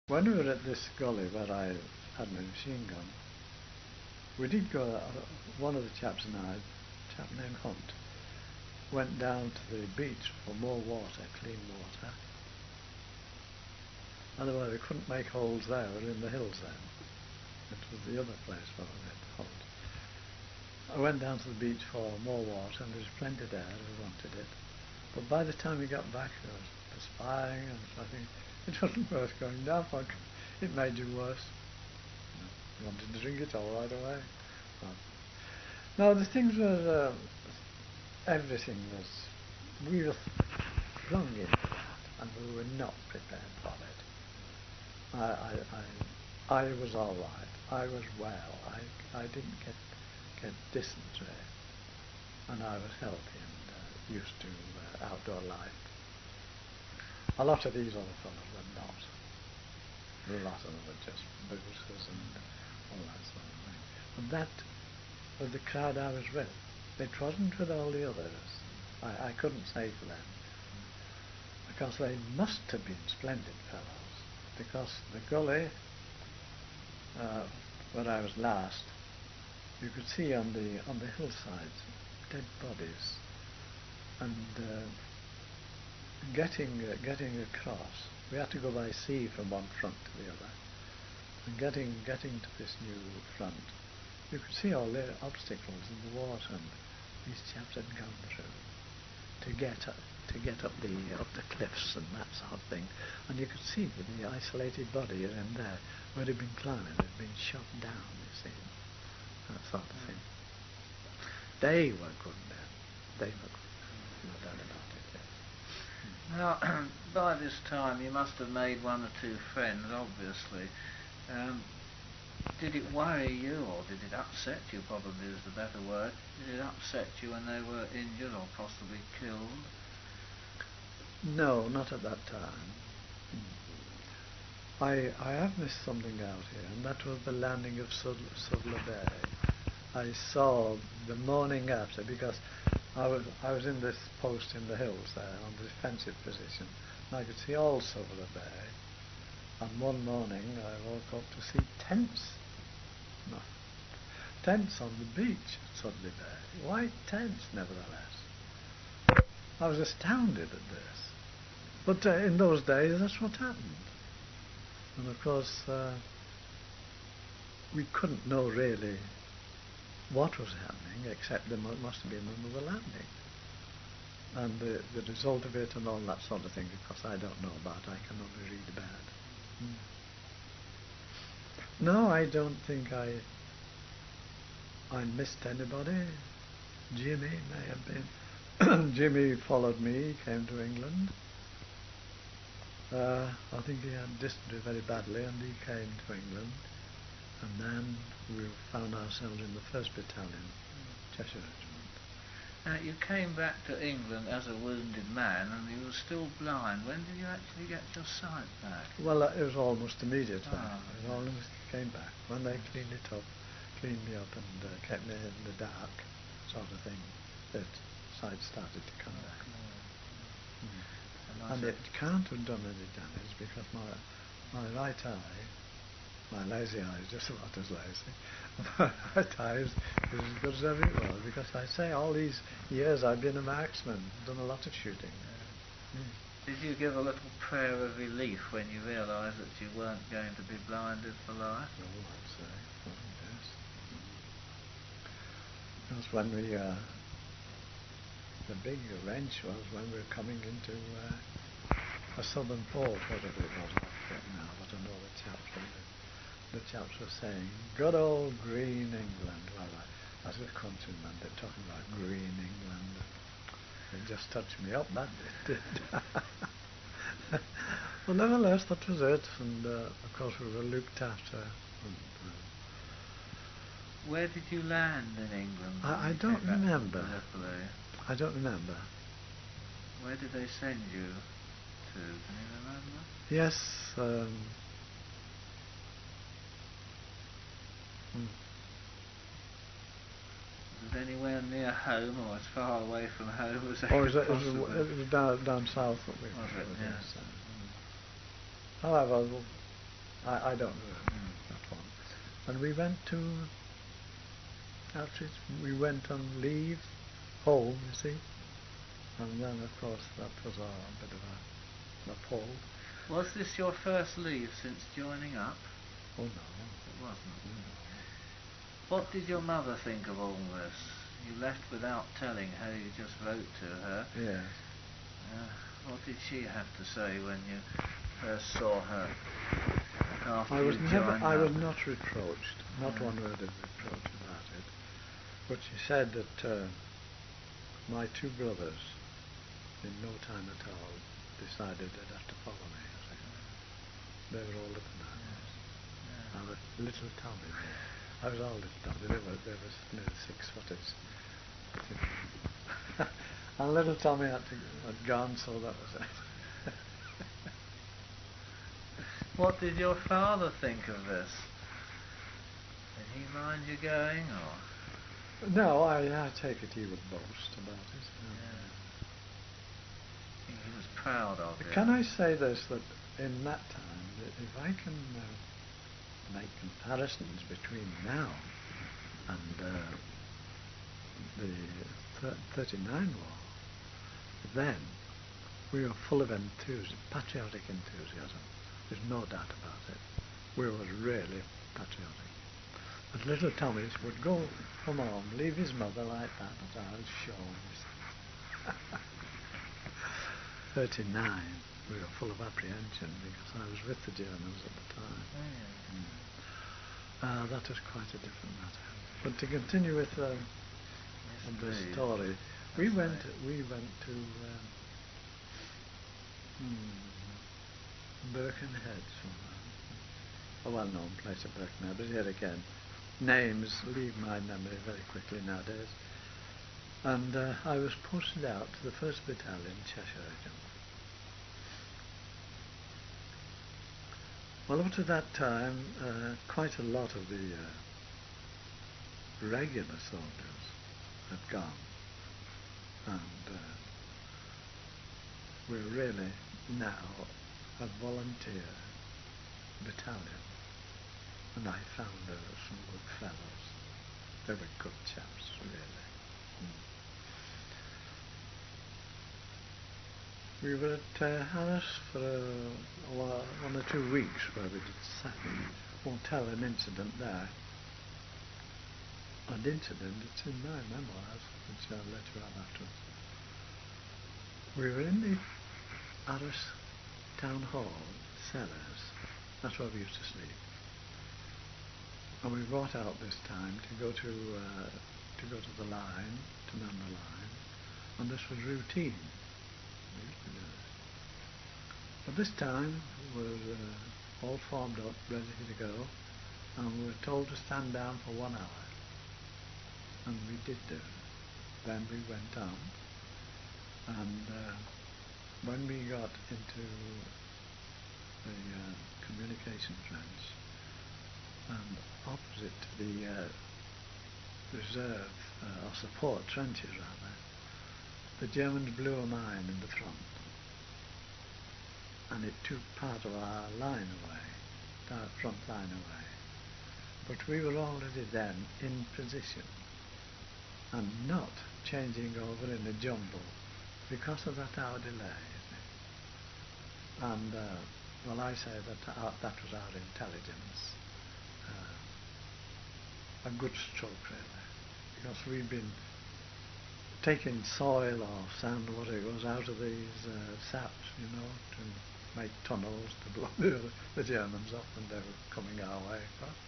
When we were at this gully where I had my machine gun, we did go, one of the chaps and I, a chap named Hunt, went down to the beach for more water, clean water. Otherwise we couldn't make holes there, we were in the hills then. It was the other place where we had Hunt. I went down to the beach for more water and there was plenty there if we wanted it. But by the time we got back there was perspiring and I think it wasn't worth going down for. It made you worse. You wanted to drink it all right away. No, the things were, everything was, we were thrown into that and we were not prepared for it. I was all right. I was well. I didn't get dysentery and I was healthy and used to outdoor life. A lot of these other fellows were not. A lot of them were just boozers and all that sort of thing. And that was the crowd I was with. It wasn't with all the others. I couldn't say for them. Because they must have been splendid fellows. Because the gully, where I was last, you could see on the hillsides dead bodies. And getting across, we had to go by sea from one front to the other. And getting to this new front, you could see all the obstacles in the water and these chaps had gone through to get up the cliffs and that sort of thing. And you could see the isolated body here and there where they'd been climbing, had been shot down, you see. That sort of thing. They were good men. They were good men. No doubt about it, yes. Now, by this time you must have made one or two friends, obviously. Did it worry you, or did it upset you, probably is the better word? Did it upset you when they were injured or possibly killed? No, not at that time. I have missed something out here, and that was the landing of Suvla Bay. I saw the morning after, because I was in this post in the hills there, on the defensive position, and I could see all Suvla Bay. And one morning I woke up to see tents. No, tents on the beach at Sudley Bay. White tents, nevertheless. I was astounded at this. But in those days, that's what happened. And of course, we couldn't know really what was happening, except there must have been another landing. And the result of it and all that sort of thing, of course, I don't know about. I can only read about it. No, I don't think I missed anybody. Jimmy may have been. Jimmy followed me, he came to England. I think he had dysentery very badly and he came to England. And then we found ourselves in the 1st Battalion, Cheshire Regiment. You came back to England as a wounded man and you were still blind. When did you actually get your sight back? Well, it was almost immediate. It almost came back. When they cleaned me up and kept me in the dark sort of thing, that sight started to come back. And it can't have done any damage because my right eye, my lazy eye is just about as lazy. My right eye is as good as ever it was, because I say all these years I've been a marksman, done a lot of shooting. Did you give a little prayer of relief when you realised that you weren't going to be blinded for life? Oh, I'd say. Oh, yes. Because when we, the big wrench was when we were coming into a southern port, whatever it was, I forget now, but I know the chaps were saying, good old green England. Well, as a countryman, they're talking about green England. It just touched me up, that did. Well, nevertheless, that was it, and of course we were looked after. Where did you land in England? I don't remember. I don't remember. Where did they send you to? Can you remember? Yes. Was it anywhere near home or as far away from home as it possible? was down south. Was it? Yes. However, I don't know that one. And we went to Outreach. We went on leave home, you see. And then, of course, that was a bit of a pull. Was this your first leave since joining up? Oh, no. It wasn't. No. What did your mother think of all this? You left without telling her, you just wrote to her. Yes. What did she have to say when you first saw her after I was you joined I up? was not reproached, not one word of reproach about it. But she said that my two brothers, in no time at all, decided they'd have to follow me. You see. They were older than I was. Yeah. And little Tommy, I was older than Tommy, they were nearly 6 footers. And little Tommy had gone, so that was it. What did your father think of this? Did he mind you going, or? No, I take it he would boast about it. Yeah. He was proud of you. Can I say this, that in that time, if I can make comparisons between now and the 39 war, then we were full of patriotic enthusiasm. There's no doubt about it. We were really patriotic. But little Tommy would go from home, leave his mother like that, but I was sure. 39, we were full of apprehension because I was with the Germans at the time. That was quite a different matter. But to continue with the story, we went to Birkenhead, a well-known place at Birkenhead, but here again, names leave my memory very quickly nowadays. And I was posted out to the 1st Battalion, Cheshire Regiment. Well, up to that time, quite a lot of the regular soldiers had gone, and we're really now a volunteer battalion, and I found there were some good fellows. They were good chaps, really. We were at Harris for 1 or 2 weeks where we did sacking. Won't tell an incident there. An incident, it's in my memoirs, which I'll let you have afterwards. We were in the Harris Town Hall cellars. That's where we used to sleep. And we brought out this time to go to the line, to man the line, and this was routine. We used to do it. But this time we were all formed up, ready to go, and we were told to stand down for 1 hour. And we did do it. Then we went on, and when we got into the communication trench, and opposite to the reserve or support trenches rather, the Germans blew a mine in the front, and it took part of our line away, our front line away. But we were already then in position and not changing over in a jumble because of that hour delay. And well, I say that that was our intelligence. A good stroke, really, because we'd been taking soil or sand, what it was, out of these saps, you know, to make tunnels to blow the Germans up when they were coming our way.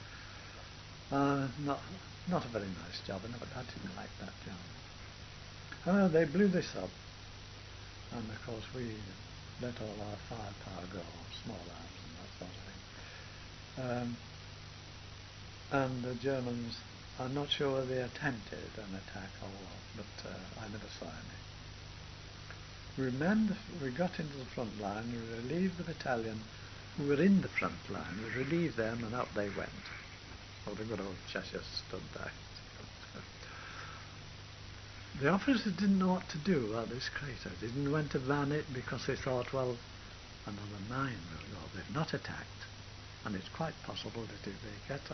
Not a very nice job, I didn't like that job. They blew this up, and of course we let all our firepower go, small arms and that sort of thing. And the Germans, I'm not sure whether they attempted an attack or what, but I never saw any. We got into the front line, we relieved the battalion who were in the front line, we relieved them, and out they went. Well, the good old Cheshire stood there. The officers didn't know what to do about this crater. They didn't want to van it because they thought, well, another mine will go. They've not attacked, and it's quite possible that if they get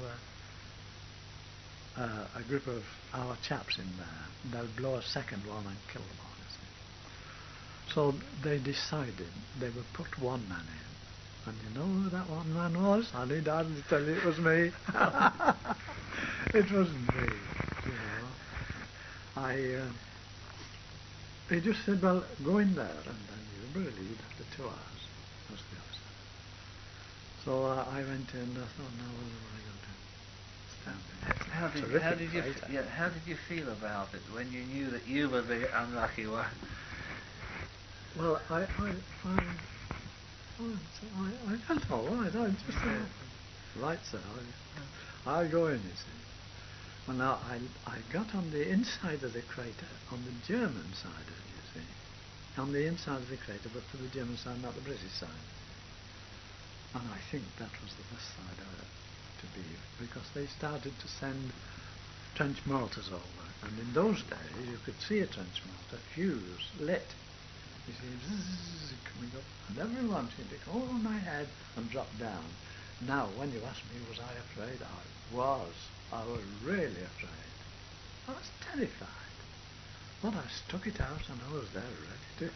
another a group of our chaps in there, they'll blow a second one and kill them all. You see. So they decided they would put one man in, and you know who that one man was? I need hardly tell you it was me. It wasn't me, you know. He just said, well, go in there, and then you'll be relieved after 2 hours. That's the officer. So I went in, and I thought, now what am I going to stand in? How did you feel about it when you knew that you were the unlucky one? Well, I felt all right. I just thought, right, sir, I'll go in, you see. Well, now, I got on the inside of the crater, on the German side of it, you see. On the inside of the crater, but to the German side, not the British side. And I think that was the best side to be, because they started to send trench mortars over. And in those days, you could see a trench mortar fuse lit. You see, zzz, coming up, and everyone seemed to go over my head and drop down. Now, when you ask me, was I afraid? I was. I was really afraid. I was terrified. But I stuck it out and I was there ready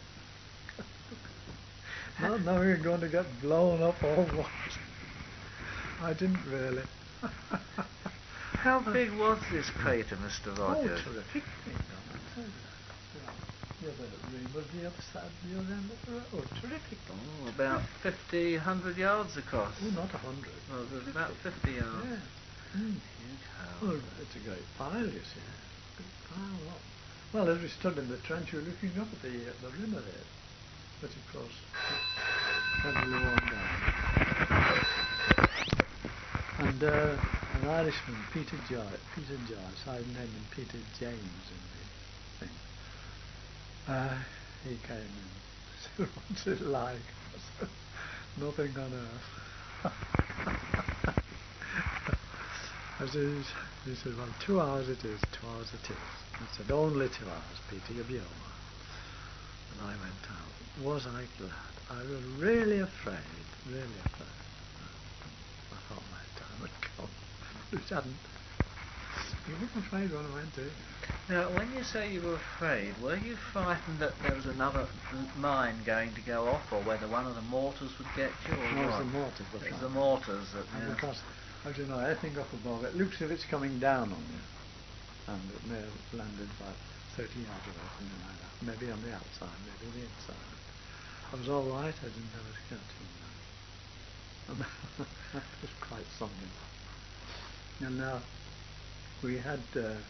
to. Not knowing you're going to get blown up or what. I didn't really. How big was this crater, Mr. Rogers? Oh, terrific thing, I'll tell you that. The other room was the other side of the other end of the road. Terrific. Oh, about 50, 100 yards across. Oh, not 100. Well, it was about 50 yards. Yeah. Well, it's a great pile, you see. Big pile up. Well, as we stood in the trench, we were looking up at the rim of it. But of course, heavily worn down. And an Irishman, Peter Joyce, I named him Peter James in the thing. He came in. Said, what's it like? I said, nothing on earth. He said, well, 2 hours it is, 2 hours it is. I said, only 2 hours, Peter, you'll be over. And I went out. Was I glad? I was really afraid, really afraid. I thought my time had come, which hadn't. You weren't afraid when I went in. Now, when you say you were afraid, were you frightened that there was another mine going to go off, or whether one of the mortars would get you, or No, what? it was the mortars. It was the mortars that... And because, as you know, anything up above, it looks as if it's coming down on you. And it may have landed about 30 yards away, something like that. Maybe on the outside, maybe the inside. I was all right, I didn't have a catch on that. And that was quite something. And now, we had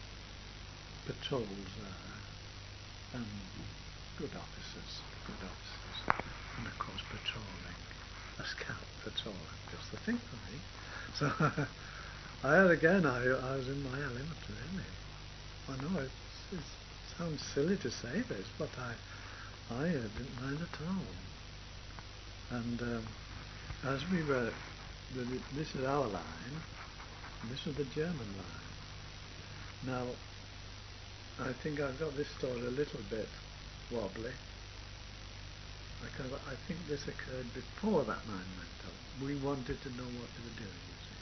patrols and good officers, and of course patrolling, a scout patrolling, just the thing for me. So I was in my element, really. I know it sounds silly to say this, but I didn't mind at all. And as we were, this is our line, and this is the German line. Now, I think I've got this story a little bit wobbly, because I think this occurred before that mine went up. We wanted to know what they were doing,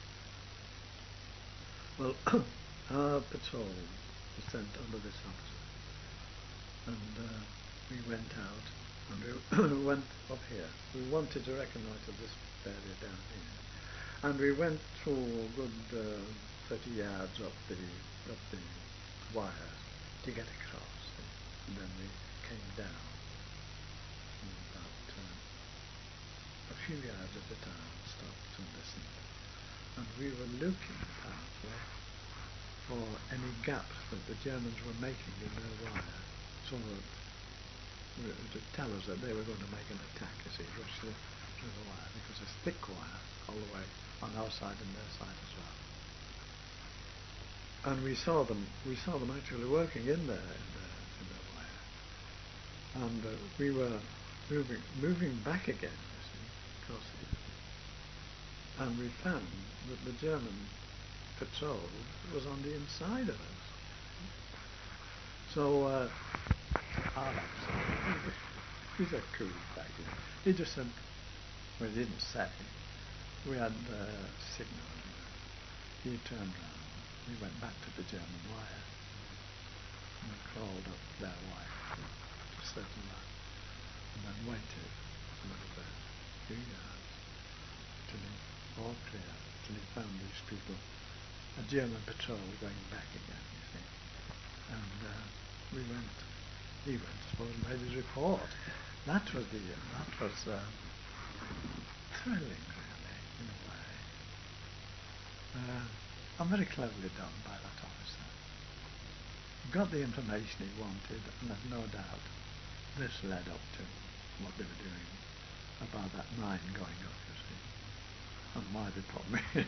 you see. Well, our patrol was sent under this officer, and we went out, and we went up here. We wanted to reconnoitre this area down here, and we went through a good 30 yards up the wires to get across, and then we came down about a few yards at a time, stopped and listened, and we were looking apparently for any gaps that the Germans were making in their wire, so that to tell us that they were going to make an attack, you see, rush through the wire, because there's thick wire all the way on our side and their side as well. And we saw them actually working in there in the wire, and we were moving back again, you see, because, and we found that the German patrol was on the inside of us. So our officer, he's a cool guy. He just said, well, he didn't say, we had signal. He turned round. We went back to the German wire and crawled up their wire to a certain line and then waited a little bit, a few yards, till he all clear, till he found these people, a German patrol going back again, you see. And he went, I suppose, and made his report. That was thrilling, really, in a way. And very cleverly done by that officer. Got the information he wanted, and there's no doubt this led up to what they were doing about that mine going up, you see, and why they put me in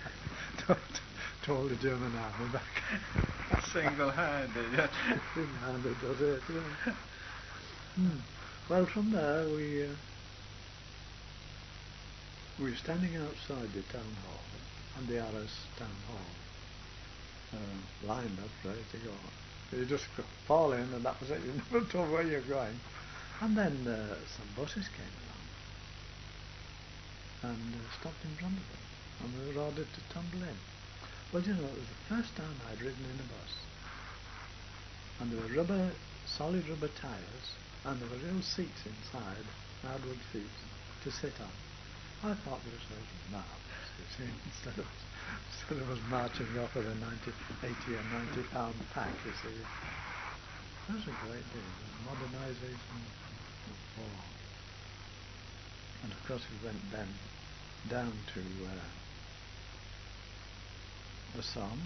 to hold the German army back. Single-handed, yeah. Single-handed does it, yeah. Well, from there we were standing outside the town hall, and the RS town hall, lined up, ready to go. You just fall in, and that was it. You never told where you're going. And then some buses came along and stopped in front of them, and we were ordered to tumble in. Well, you know, it was the first time I'd ridden in a bus, and there were solid rubber tyres, and there were real seats inside, hardwood seats, to sit on. I thought this was marvellous, you see, instead of us marching off with a 80 or 90 pound pack, you see. That was a great deal, the modernisation of war. And of course we went then down to the Somme.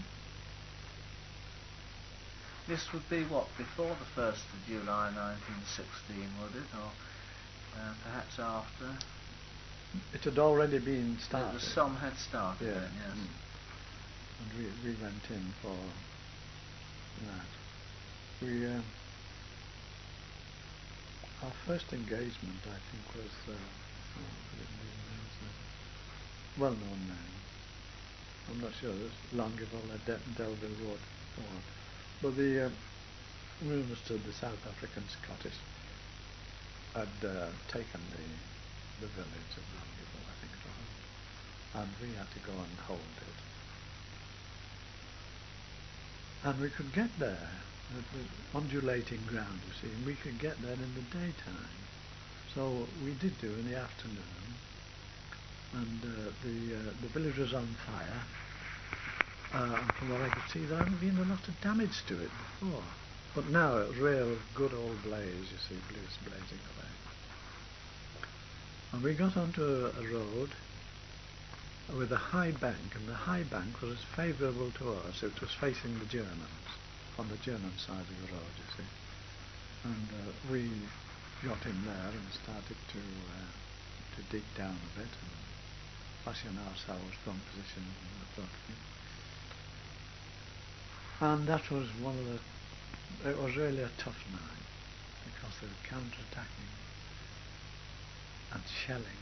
This would be what, before the 1st of July 1916, would it, or perhaps after? It had already been started. The Somme had started then, yes. And we went in for that. Our first engagement, I think, was well-known name. I'm not sure. It's Longueville or Delville Wood. But we understood the South African Scottish had taken the village of Longueville, I think it was, and we had to go and hold it. And we could get there, the undulating ground, you see, and we could get there in the daytime. So we did do in the afternoon, and the village was on fire. And from what I could see, there hadn't been a lot of damage to it before. But now it was real good old blaze, you see, blazing away. And we got onto a road with a high bank, and the high bank was as favourable to us. It was facing the Germans, on the German side of the road, you see. And we got in there and started to dig down a bit and fashion ourselves from position in the front. And that was it was really a tough night, because they were counter-attacking and shelling.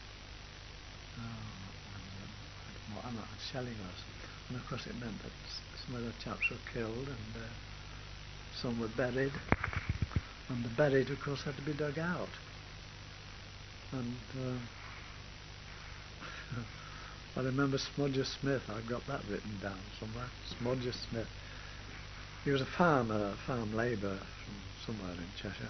And shelling us. And of course it meant that some of the chaps were killed, and some were buried. And the buried, of course, had to be dug out. And I remember Smodger Smith. I've got that written down somewhere. Smodger Smith. He was a farm labourer from somewhere in Cheshire.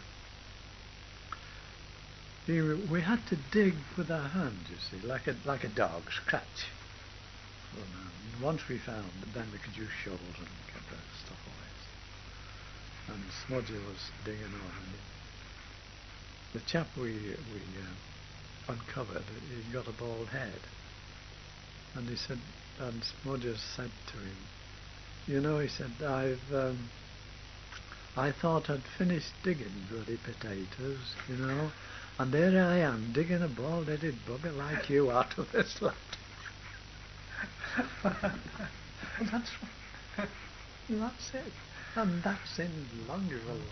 We had to dig with our hands, you see, like a dog, scratch. And once we found it, then we could use shovels and get the stuff away. And Smodger was digging on, and the chap we uncovered, he'd got a bald head. And he said, and Smodger said to him, you know, he said, I thought I'd finished digging bloody potatoes, you know, and there I am digging a bald-headed bugger like you out of this land. That's it. And that's in Longueville.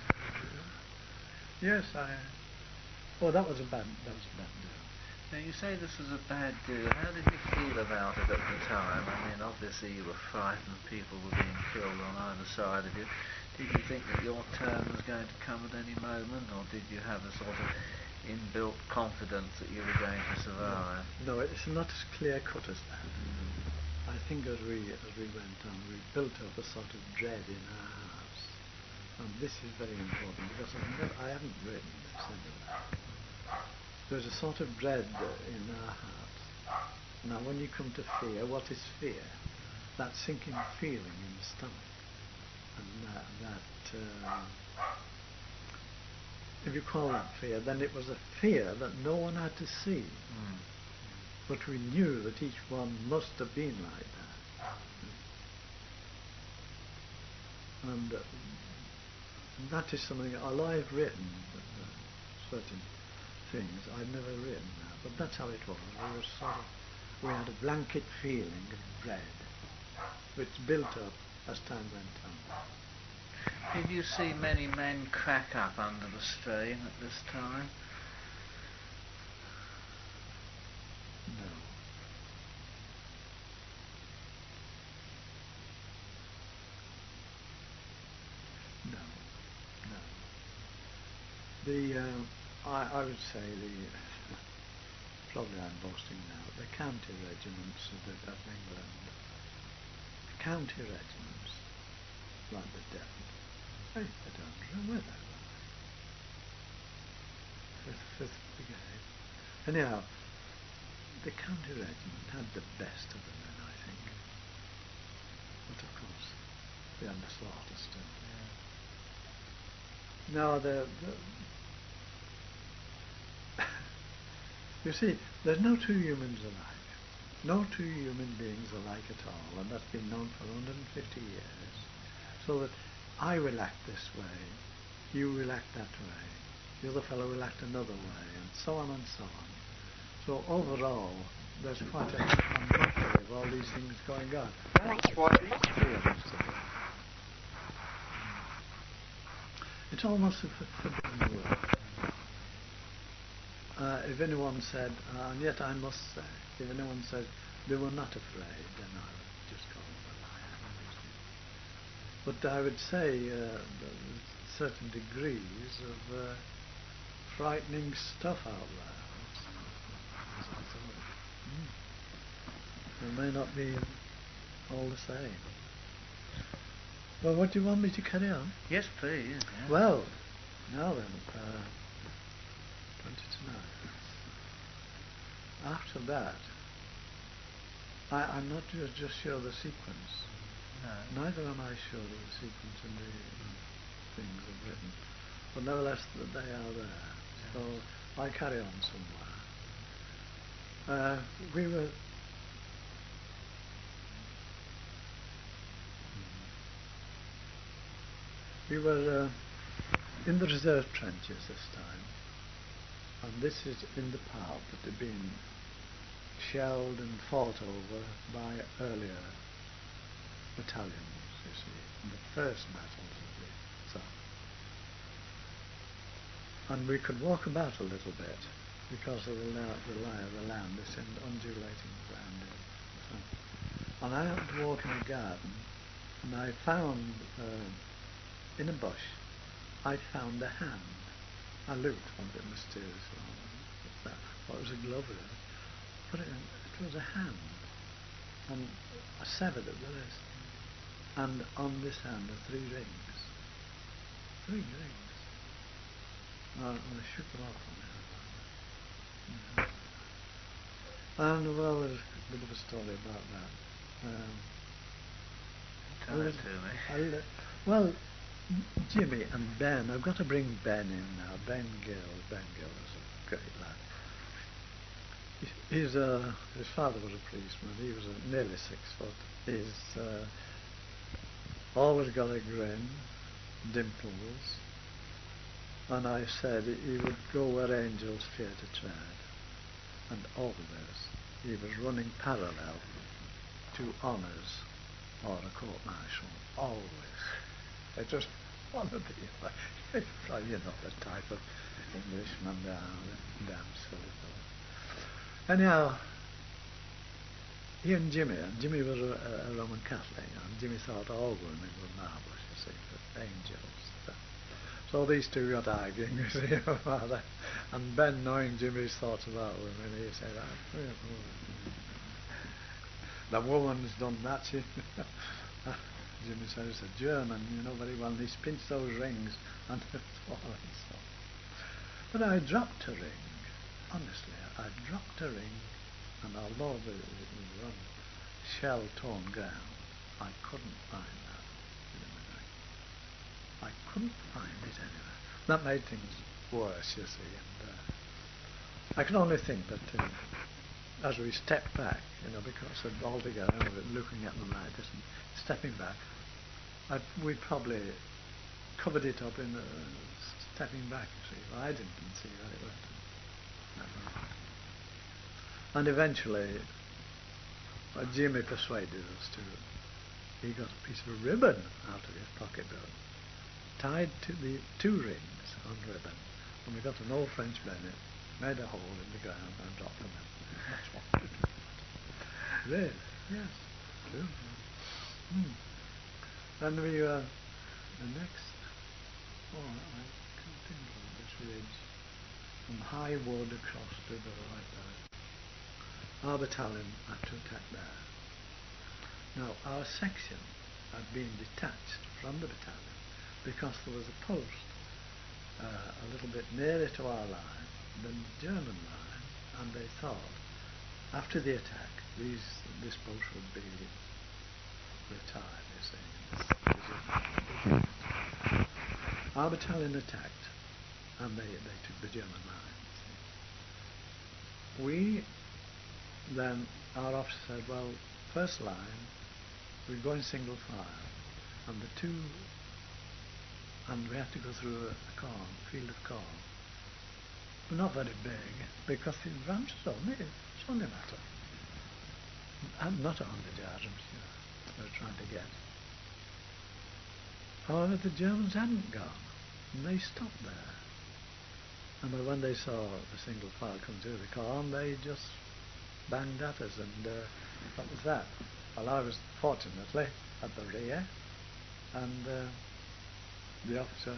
Yes, that was a bad deal. Now, you say this was a bad do. How did you feel about it at the time? I mean, obviously you were frightened, people were being killed on either side of you. Did you think that your turn was going to come at any moment, or did you have a sort of inbuilt confidence that you were going to survive. No, it's not as clear cut as that. I think as we went on, we built up a sort of dread in our hearts, and this is very important because I haven't written this anywhere. There's a sort of dread in our hearts. Now, when you come to fear, what is fear? That sinking feeling in the stomach, and if you call that fear, then it was a fear that no one had to see. But we knew that each one must have been like that. And that is something, although I've written certain things, I've never written that. But that's how it was. We had a blanket feeling of dread, which built up as time went on. Did you see many men crack up under the strain at this time? No. I would say probably I'm boasting now, the county regiments of England, county regiments, like the Devon, I don't know where they were. Fifth Brigade. Anyhow, the county regiment had the best of the men, I think. But of course, they had the slaughter still. Yeah. Now, you see, there's no two humans alike. No two human beings alike at all, and that's been known for 150 years. So that I will act this way, you will act that way, the other fellow will act another way, and so on and so on. So overall, there's quite a mockery of all these things going on. That's what it's almost a forbidden word. If anyone said, and yet I must say, if anyone said they were not afraid, then I would just call them a liar. But I would say certain degrees of frightening stuff out there. It may not be all the same. Well, what do you want me to carry on? Yes, please. Yeah. Well, now then, 20 to 9. After that, I'm not just sure of the sequence. No. Neither am I sure of the sequence in the things I've written. But nevertheless, they are there. Yes. So I carry on somewhere. We were in the reserve trenches this time, and this is in the part that had been shelled and fought over by earlier battalions, you see, in the first battles of the South. And we could walk about a little bit because of the lie of the land, this undulating ground. And I happened to walk in a garden, and I found in a bush, I found a hand. I looked a bit mysterious. What's that? Well, it was a glove, really. But it was a hand, and I severed at the wrist. And on this hand are 3 rings. 3 rings. And I shook them off on it. And well, there's a bit of a story about that. Tell it to me. Well, Jimmy and Ben, I've got to bring Ben in now. Ben Gill is a great lad. His father was a policeman. He was nearly 6 foot. He's always got a grin, dimples, and I said he would go where angels fear to tread, and always he was running parallel to honours or a court-martial, always. It just one of the, you know, the type of Englishman down, damn silly fellow. Anyhow, he and Jimmy was a Roman Catholic, and Jimmy thought all women were marvellous, you see, but angels. So these two got arguing, you see, about that. And Ben, knowing Jimmy's thoughts about women, he said, the woman's done that. Jimmy said, it's a German, you know very well, and he's pinched those rings and so on and so on. But I dropped a ring, honestly, I dropped a ring, and although it was on shell-torn ground, I couldn't find that ring. I couldn't find it anywhere. That made things worse, you see, and I can only think that as we stepped back, because altogether looking at them like this and stepping back, we probably covered it up in stepping back, you see. I didn't see that it went. And eventually, Jimmy persuaded us to. He got a piece of ribbon out of his pocketbook, tied to the two rings on ribbon, and we got an old French bayonet, made a hole in the ground and dropped them in. That's what we did. Really? Yes. True. Then we the next, I can't think of this ridge, from High Wood across to the right there. Our battalion had to attack there. Now, our section had been detached from the battalion because there was a post a little bit nearer to our line than the German line, and they thought after the attack this post would be retired, you see. Our battalion attacked, and they took the German line, you see. Then our officer said, well, first line, we go in single file, and we had to go through a field of corn. But not very big, because the advances it's only a matter. And not 100 yards, they were trying to get. However, the Germans hadn't gone, and they stopped there. And when they saw the single file come through the corn, they just banged at us, and what was that? Well, I was fortunately at the rear, and the officer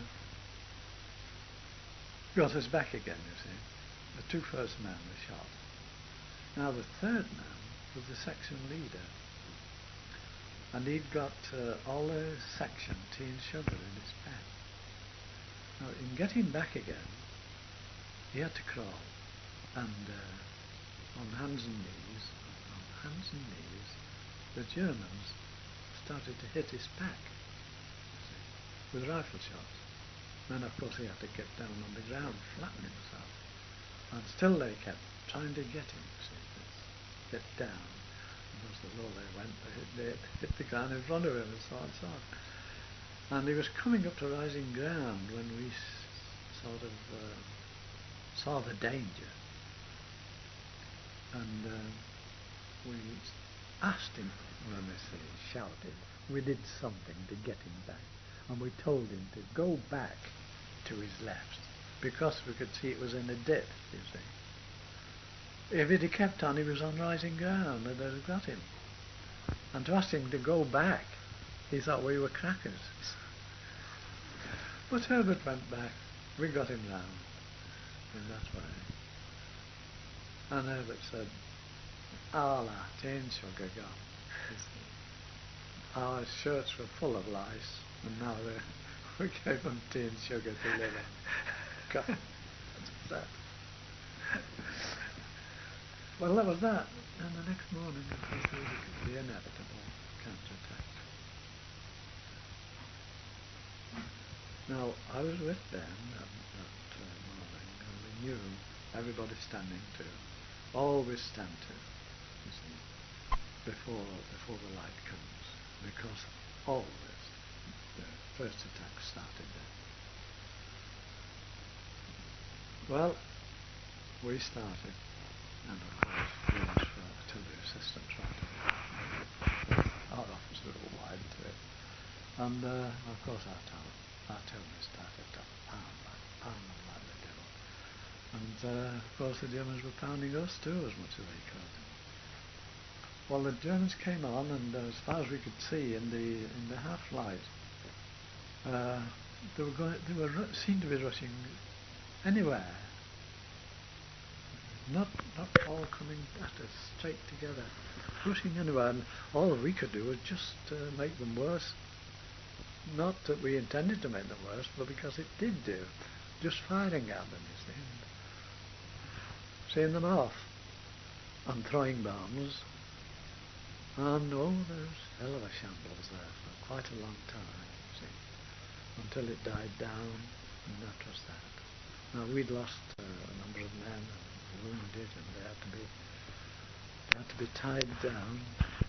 got us back again, you see. The two first men were shot. Now the third man was the section leader, and he'd got all the section tea and sugar in his pen. Now in getting back again, he had to crawl, and on hands and knees, the Germans started to hit his back, you see, with rifle shots. Then of course he had to get down on the ground, flatten himself, and still they kept trying to get him, you see, get down. Because the lower they went, they hit the ground in front of him, and so on and so on. And he was coming up to rising ground when we sort of saw the danger. And we asked him, when we say shouted, we did something to get him back. And we told him to go back to his left, because we could see it was in a dip, you see. If it had kept on, he was on rising ground, and they'd have got him. And to ask him to go back, he thought we were crackers. But Herbert went back. We got him round in that way. And Herbert said, all our tea and sugar gone. Our shirts were full of lice, and now we gave them tea and sugar to live on. God, what's that? Well, that was that. And the next morning, of course, there was the inevitable counterattack. Now, I was with Ben that morning, and we knew everybody standing to. Always stand to, you see, before the light comes, because always the first attack started then. Well, we started, and of course we asked for artillery assistance right away. Our officers were wide to it, and of course our artillery started to pound like the devil. And of course the Germans were pounding us too as much as they could. Well, the Germans came on, and as far as we could see in the half light, seemed to be rushing anywhere. Not all coming at us straight together, rushing anywhere, and all we could do was just make them worse. Not that we intended to make them worse, but because it did do. Just firing at them, you see, and seeing them off, and throwing bombs. And there's a hell of a shambles there for quite a long time, you see, until it died down, and that was that. Now we'd lost a number of men and wounded, and they had to be tied down.